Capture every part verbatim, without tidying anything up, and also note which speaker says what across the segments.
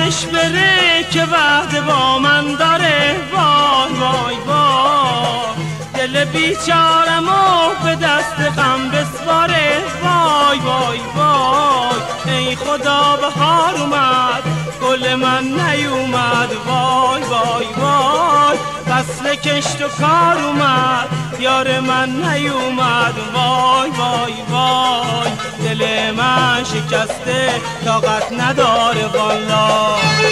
Speaker 1: یادش بره که وعده با من داره. وای وای وای دل بیچارمو به دست غم بسپاره. وای وای وای ای خدا بهار اومد گل من نیومد. وای وای وای فصل کشت و کار اومد یار من نیومد. وای وای وای دل من شکسته طاقت نداره والا.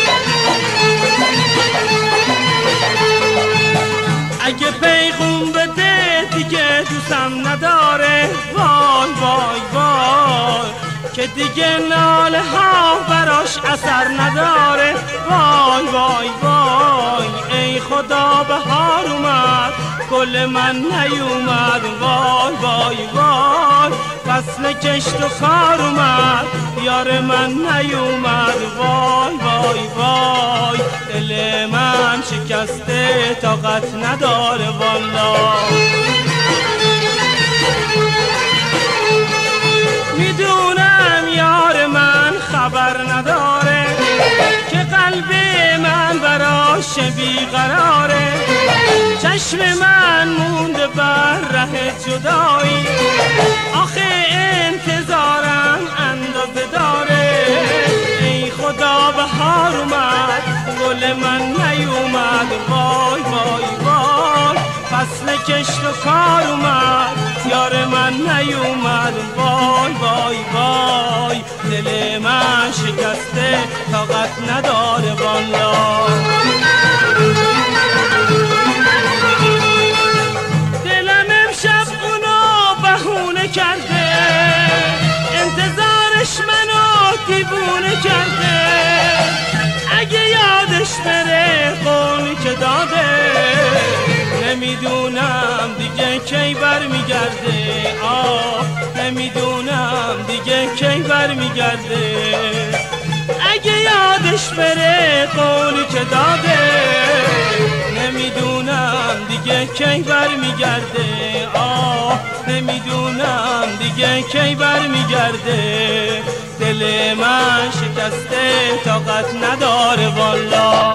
Speaker 1: اگه پیغون بده دیگه دوستم نداره. وای وای وای که دیگه ناله ها براش اثر نداره. وای وای وای ای خدا بهار اومد گل من نیومد. وای وای وای فصل کشت و کار اومد یار من نیومد. وای وای وای دل من شکسته طاقت نداره والا. میدونم یار من خبر نداره که قلب من براش بیقراره. چشم من مونده بر ره جدایی آخه انتظارم اندازه داره. ای خدا بهار اومد گل من نیومد. وای وای وای فصل کشت و کار اومد یار من نیومد. وای وای وای دل من شکسته طاقت نداره والا. دلم امشب اونو بهونه کرده انتظارش منو دیوونه کرده. اگه یادش بره قولی که داده نمیدونم دیگه کی برمیگرده. آه نمیدونم دیگه کی برمیگرده. اگه یادش بره قولی که داده نمیدونم دیگه کی برمیگرده. آه نمیدونم دیگه کی برمیگرده. دل من شکسته طاقت نداره والا.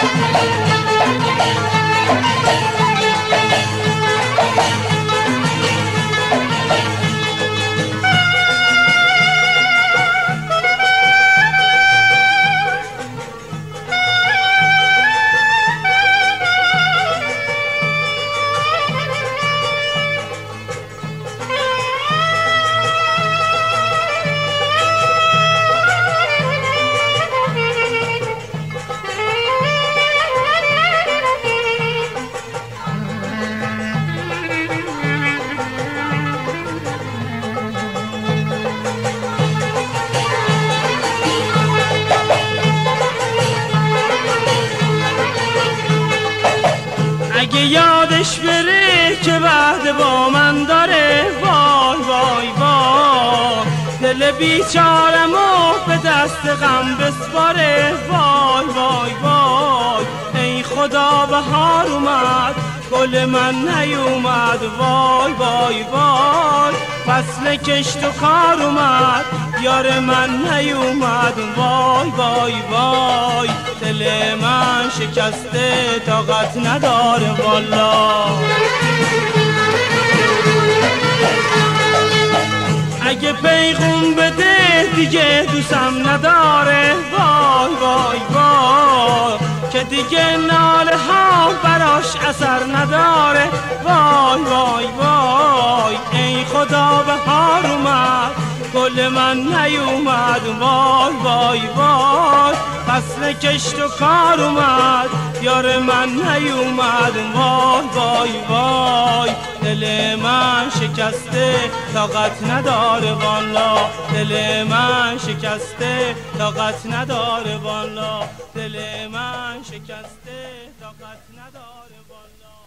Speaker 1: اگه یادش بره که وعده با من داره. وای وای وای دل بیچارمو به دست غم بسپاره. وای وای وای ای خدا بهار اومد گل من نیومد. وای وای وای فصل کشت و کار اومد یار من نیومد. وای وای وای دل من شکسته طاقت نداره والا. اگه پیغون بده دیگه دوستم نداره. وای وای وای که دیگه ناله ها براش اثر نداره. وای وای وای ای خدا بهار اومد گل من نیومد. وای وای وای فصل کشت و کار اومد یار من نیومد. وای وای وای دل من شکسته طاقت نداره والا. دل من شکسته طاقت نداره والا. دل من شکسته طاقت نداره والا.